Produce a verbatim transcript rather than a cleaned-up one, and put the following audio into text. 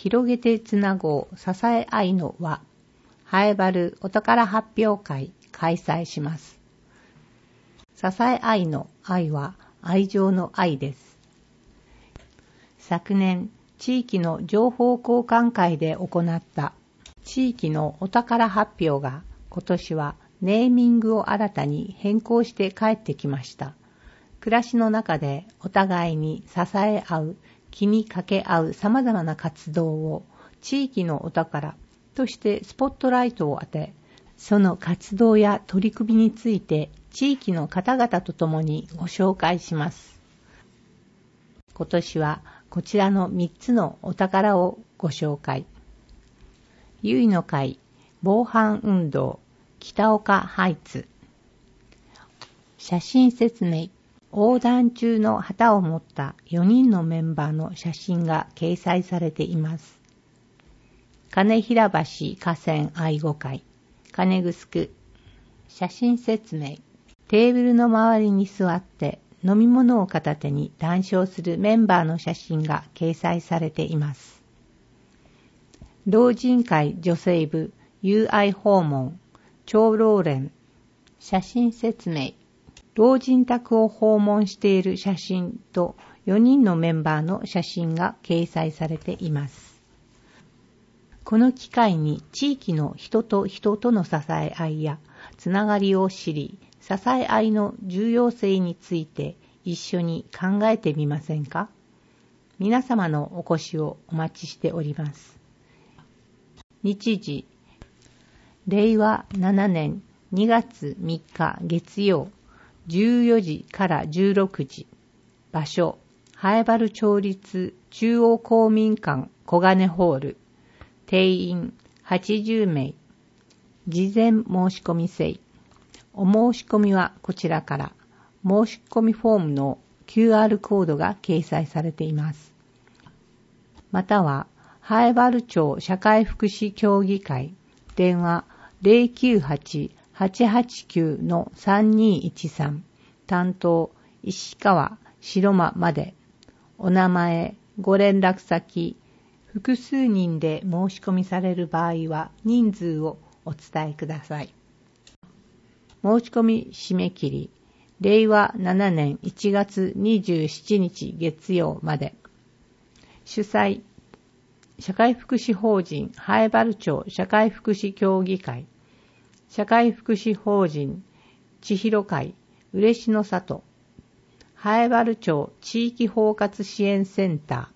広げてつなごう支え合いの輪、ハエバルお宝発表会開催します。支え合いの愛は愛情の愛です。昨年、地域の情報交換会で行った地域のお宝発表が今年はネーミングを新たに変更して帰ってきました。暮らしの中でお互いに支え合う、気にかけ合う様々な活動を地域のお宝としてスポットライトを当て、その活動や取り組みについて地域の方々と共にご紹介します。今年はこちらのみっつのお宝をご紹介。ゆいの会防犯運動北岡ハイツ。写真説明。横断中の旗を持ったよにんのメンバーの写真が掲載されています。金平橋河川愛護会金城。写真説明。テーブルの周りに座って飲み物を片手に談笑するメンバーの写真が掲載されています。老人会女性部友愛訪問長老連。写真説明。老人宅を訪問している写真とよにんのメンバーの写真が掲載されています。この機会に地域の人と人との支え合いやつながりを知り、支え合いの重要性について一緒に考えてみませんか？皆様のお越しをお待ちしております。日時、れいわななねんにがつみっか月曜、じゅうよじからじゅうろくじ。場所、南風原町立中央公民館小金ホール。定員はちじゅうめい。事前申し込み制。お申し込みはこちらから。申し込みフォームの キューアール コードが掲載されています。または、南風原町社会福祉協議会。電話 ゼロきゅうはち はちはちきゅう さんにいちさん。担当、石川白間まで。お名前、ご連絡先、複数人で申し込みされる場合は人数をお伝えください。申し込み締め切り、れいわななねんいちがつにじゅうしちにち月曜まで。主催、社会福祉法人南風原町社会福祉協議会、社会福祉法人千尋会嬉野里、南風原町地域包括支援センター、